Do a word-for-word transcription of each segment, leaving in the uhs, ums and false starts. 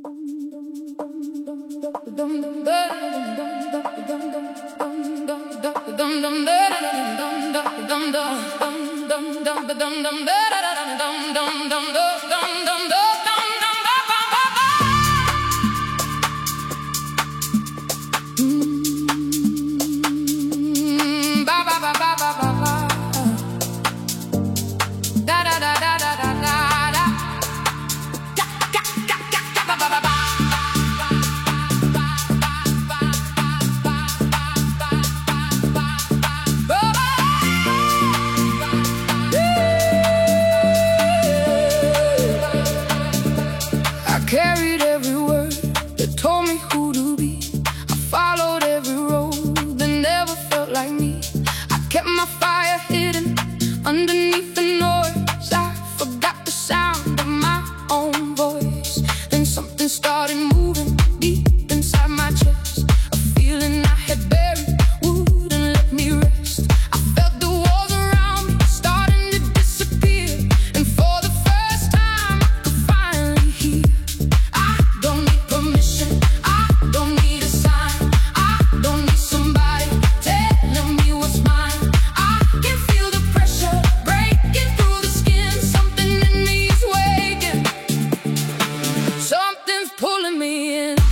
Carried every word that told me who to be. I followed every road that never felt like me. I kept my fire hidden underneath the noise. I forgot the sound of my own voice. Then something started moving deep inside my chest. A feeling I had buried wouldn't let me rest. I felt the walls around me starting to disappear, and for the first time I could finally hear. I don't need permission, I don't need a sign, I don't need somebody telling me what's mine. I can feel the pressure breaking through the skin. Something in me is waking, something's pulling me in.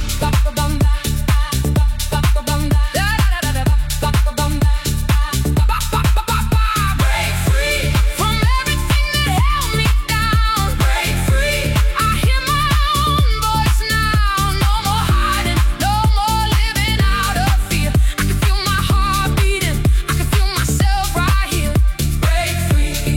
Break free from everything that held me down. Break free, I hear my own voice now. No more hiding, no more living out of fear. I can feel my heart beating, I can feel myself right here. Break free.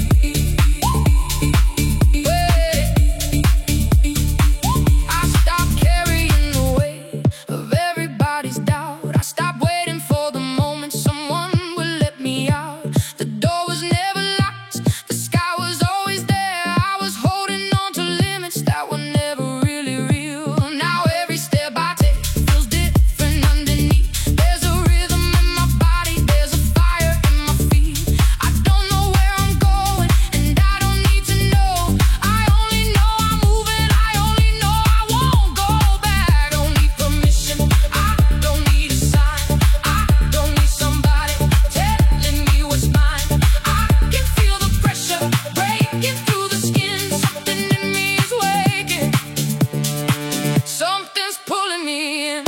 I stopped carrying the weight of everybody's doubt. I stopped waiting for the moment someone would let me out. The door was never locked, the sky was always there. I was holding on to limits that were never really real. Now every step I take feels different underneath. There's a rhythm in my body, there's a fire in my feet. I don't know where I'm going, and I don't need to know. I only know I'm moving, I only know I won't go back. Don't need permission, I don't need a sign, I don't need somebody telling me what's mine. I can feel the pressure breaking through the skin. Something in me is waking, something's pulling me in.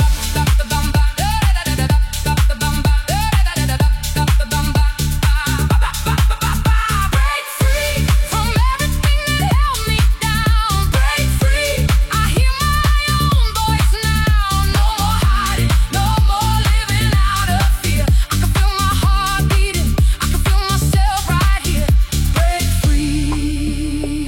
Break free from everything that held me down. Break free, I hear my own voice now. No more hiding, no more living out of fear. I can feel my heart beating, I can feel myself right here. Break free,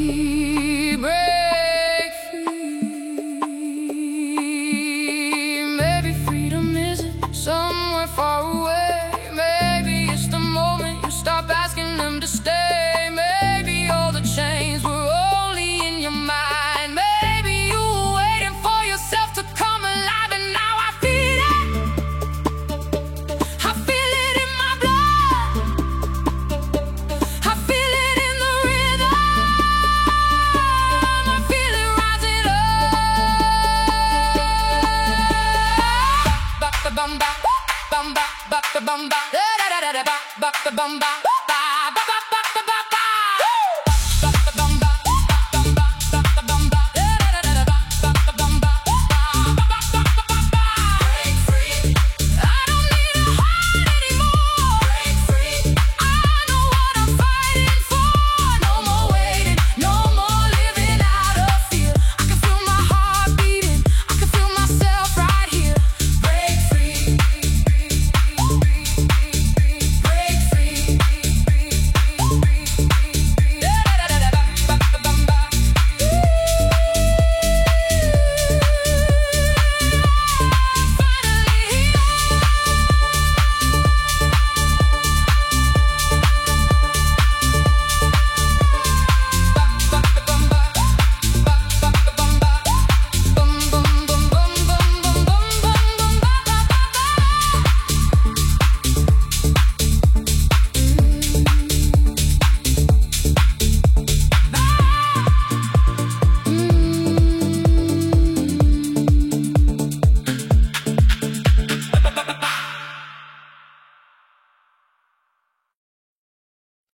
break free. Maybe freedom isn't somewhere far away. Maybe it's the moment you stop asking them to stay. Maybe all the chains were only in your mind. Maybe you were waiting for yourself to come alive, and now I feel it. I feel it in my blood, I feel it in the rhythm. I feel it rising up. Ba ba bum ba, bum ba ba ba bum ba, da da da da da ba ba ba bum ba.